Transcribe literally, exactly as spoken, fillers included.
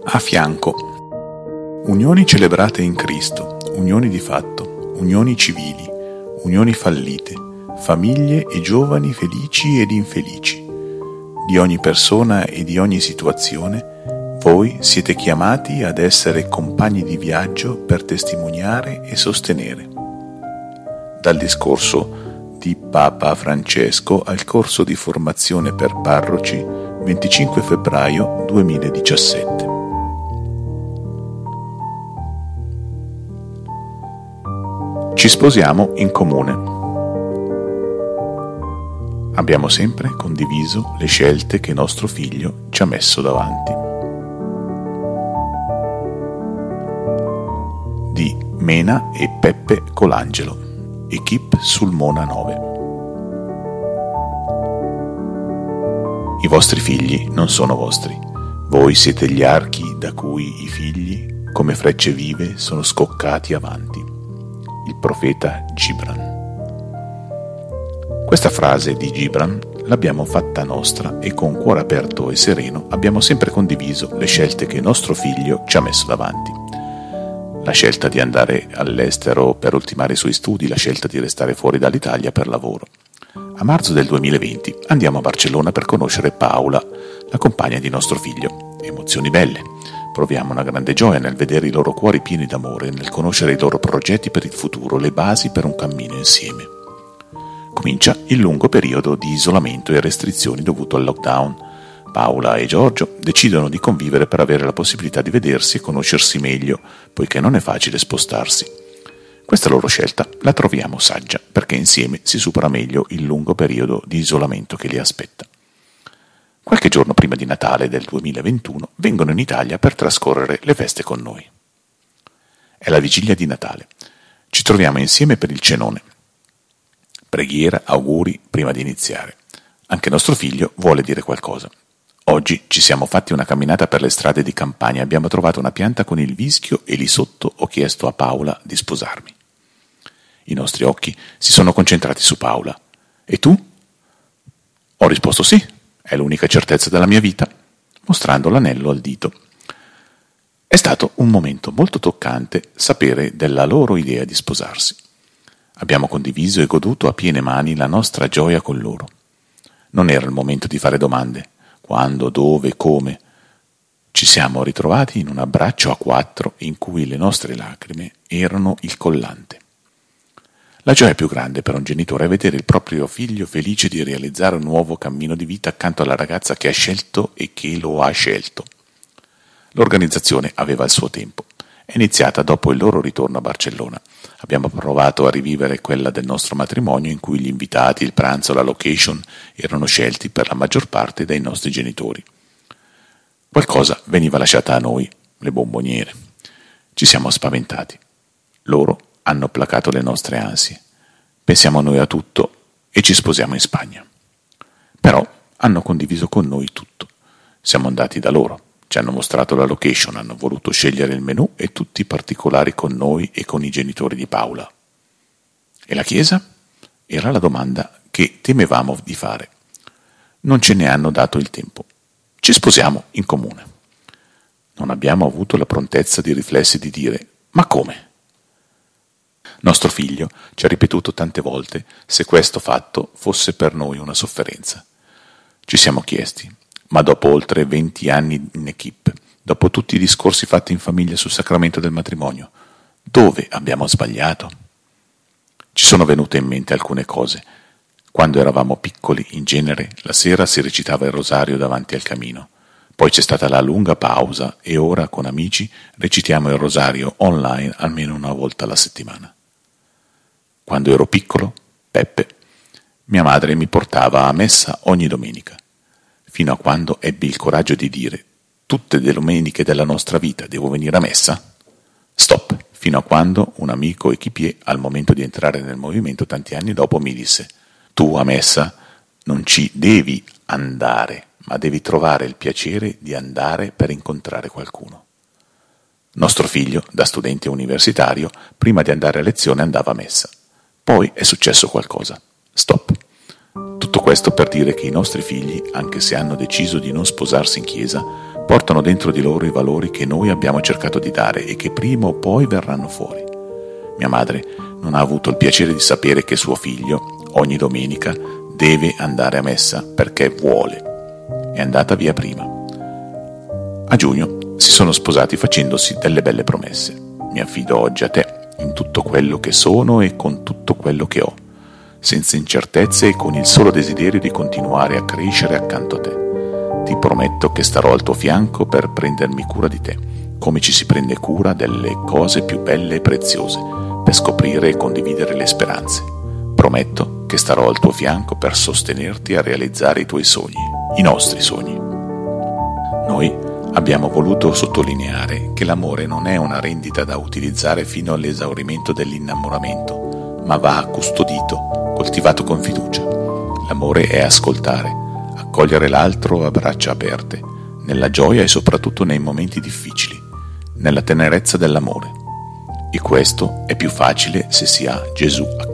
A fianco. Unioni celebrate in Cristo, unioni di fatto, unioni civili, unioni fallite, famiglie e giovani felici ed infelici. Di ogni persona e di ogni situazione, voi siete chiamati ad essere compagni di viaggio per testimoniare e sostenere. Dal discorso di Papa Francesco al corso di formazione per parroci, venticinque febbraio duemiladiciassette. Ci sposiamo in comune. Abbiamo sempre condiviso le scelte che nostro figlio ci ha messo davanti. Di Mena e Peppe Colangelo, Equipe Sulmona nove. I vostri figli non sono vostri. Voi siete gli archi da cui i figli, come frecce vive, sono scoccati avanti. Il profeta Gibran. Questa frase di Gibran l'abbiamo fatta nostra e con cuore aperto e sereno abbiamo sempre condiviso le scelte che nostro figlio ci ha messo davanti. La scelta di andare all'estero per ultimare i suoi studi, la scelta di restare fuori dall'Italia per lavoro. A marzo del duemilaventi andiamo a Barcellona per conoscere Paola, la compagna di nostro figlio. Emozioni belle. Proviamo una grande gioia nel vedere i loro cuori pieni d'amore, nel conoscere i loro progetti per il futuro, le basi per un cammino insieme. Comincia il lungo periodo di isolamento e restrizioni dovuto al lockdown. Paola e Giorgio decidono di convivere per avere la possibilità di vedersi e conoscersi meglio, poiché non è facile spostarsi. Questa loro scelta la troviamo saggia, perché insieme si supera meglio il lungo periodo di isolamento che li aspetta. Qualche giorno prima di Natale del duemilaventuno vengono in Italia per trascorrere le feste con noi. È la vigilia di Natale. Ci troviamo insieme per il cenone. Preghiera, auguri prima di iniziare. Anche nostro figlio vuole dire qualcosa. Oggi ci siamo fatti una camminata per le strade di campagna, abbiamo trovato una pianta con il vischio e lì sotto ho chiesto a Paola di sposarmi. I nostri occhi si sono concentrati su Paola. E tu? Ho risposto sì. È l'unica certezza della mia vita, mostrando l'anello al dito. È stato un momento molto toccante sapere della loro idea di sposarsi. Abbiamo condiviso e goduto a piene mani la nostra gioia con loro. Non era il momento di fare domande, quando, dove, come. Ci siamo ritrovati in un abbraccio a quattro in cui le nostre lacrime erano il collante. La gioia più grande per un genitore è vedere il proprio figlio felice di realizzare un nuovo cammino di vita accanto alla ragazza che ha scelto e che lo ha scelto. L'organizzazione aveva il suo tempo. È iniziata dopo il loro ritorno a Barcellona. Abbiamo provato a rivivere quella del nostro matrimonio in cui gli invitati, il pranzo, la location erano scelti per la maggior parte dai nostri genitori. Qualcosa veniva lasciata a noi, le bomboniere. Ci siamo spaventati. Loro hanno placato le nostre ansie. Pensiamo noi a tutto e ci sposiamo in Spagna. Però hanno condiviso con noi tutto. Siamo andati da loro, ci hanno mostrato la location, hanno voluto scegliere il menù e tutti i particolari con noi e con i genitori di Paola. E la chiesa? Era la domanda che temevamo di fare. Non ce ne hanno dato il tempo. Ci sposiamo in comune. Non abbiamo avuto la prontezza di riflessi di dire «Ma come?» Nostro figlio ci ha ripetuto tante volte se questo fatto fosse per noi una sofferenza. Ci siamo chiesti, ma dopo oltre venti anni in equipe, dopo tutti i discorsi fatti in famiglia sul sacramento del matrimonio, dove abbiamo sbagliato? Ci sono venute in mente alcune cose. Quando eravamo piccoli, in genere, la sera si recitava il rosario davanti al camino. Poi c'è stata la lunga pausa e ora, con amici, recitiamo il rosario online almeno una volta alla settimana. Quando ero piccolo, Peppe, mia madre mi portava a messa ogni domenica, fino a quando ebbi il coraggio di dire «Tutte le domeniche della nostra vita devo venire a messa?» Stop, fino a quando un amico equipier, al momento di entrare nel movimento tanti anni dopo, mi disse «Tu a messa non ci devi andare, ma devi trovare il piacere di andare per incontrare qualcuno». Nostro figlio, da studente universitario, prima di andare a lezione andava a messa. Poi è successo qualcosa. Stop. Tutto questo per dire che i nostri figli, anche se hanno deciso di non sposarsi in chiesa, portano dentro di loro i valori che noi abbiamo cercato di dare e che prima o poi verranno fuori. Mia madre non ha avuto il piacere di sapere che suo figlio, ogni domenica, deve andare a messa perché vuole. È andata via prima. A giugno si sono sposati facendosi delle belle promesse. Mi affido oggi a te, in tutto quello che sono e con tutto quello che ho, senza incertezze e con il solo desiderio di continuare a crescere accanto a te. Ti prometto che starò al tuo fianco per prendermi cura di te, come ci si prende cura delle cose più belle e preziose, per scoprire e condividere le speranze. Prometto che starò al tuo fianco per sostenerti a realizzare i tuoi sogni, i nostri sogni. Noi abbiamo voluto sottolineare che l'amore non è una rendita da utilizzare fino all'esaurimento dell'innamoramento, ma va custodito, coltivato con fiducia. L'amore è ascoltare, accogliere l'altro a braccia aperte, nella gioia e soprattutto nei momenti difficili, nella tenerezza dell'amore. E questo è più facile se si ha Gesù accanto.